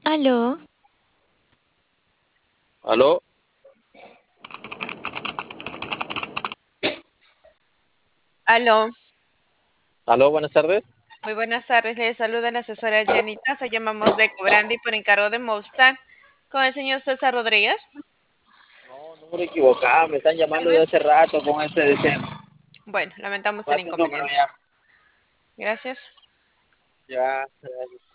Aló, Aló, Aló, aló, buenas tardes. muy buenas tardes. Les saluda la asesora Jenny Taza. Llamamos de Cobrandi por encargo de Mostar con el señor César Rodríguez. No, número equivocado, me están llamando de hace rato con este deseo. Bueno, lamentamos el Pasa el número inconveniente. ya. Gracias. Ya.